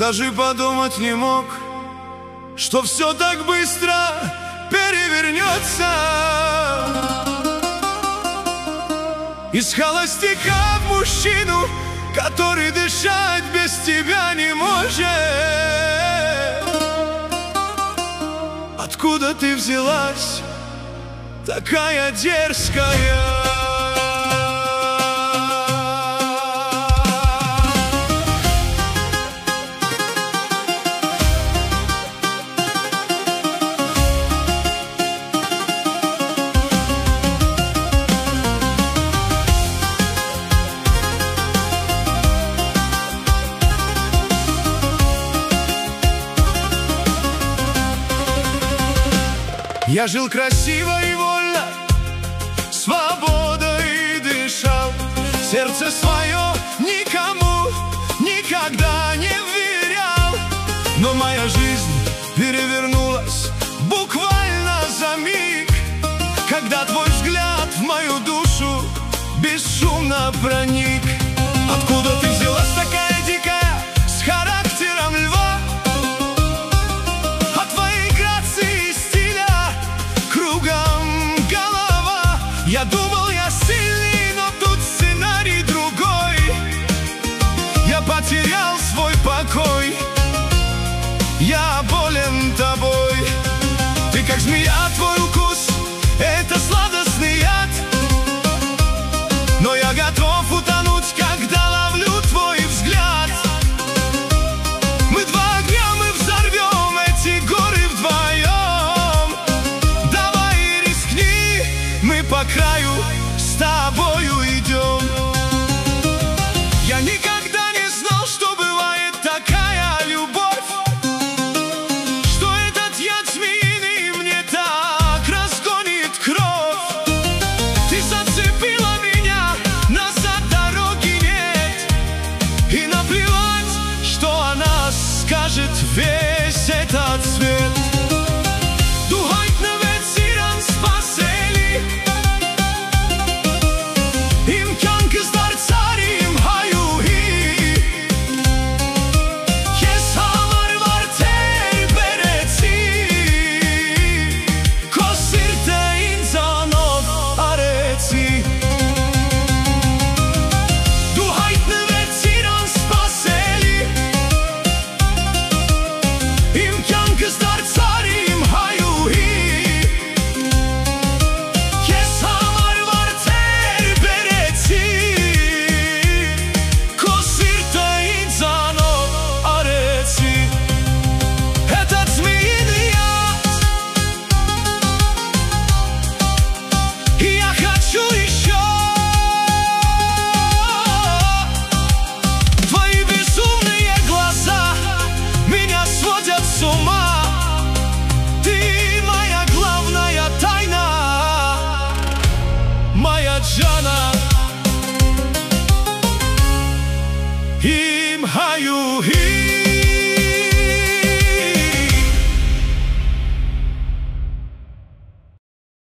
даже подумать не мог, что все так быстро перевернется. Из холостяка в мужчину, который дышать без тебя не может. Откуда ты взялась, такая дерзкая? Я жил красиво и вольно, свободой дышал, сердце свое никому никогда не вверял. Но моя жизнь перевернулась буквально за миг, когда твой взгляд в мою душу бесшумно проник. Откуда ты взялась такая дикая, с характером льва? Я думал, я сильный, но тут сценарий другой. Я потерял свой покой, я болен тобой. Ты как змея, твой укус — это сладостный яд. Но я готов утонуть, когда ловлю твой взгляд. Мы два огня, мы взорвем эти горы вдвоем. Давай рискни, мы по краю с тобою идем. Я никогда не знал, что бывает такая любовь, что этот яд змеиный мне так разгонит кровь. Ты зацепила меня, назад дороги нет, и наплевать, что она скажет весь этот свет. Им хаю.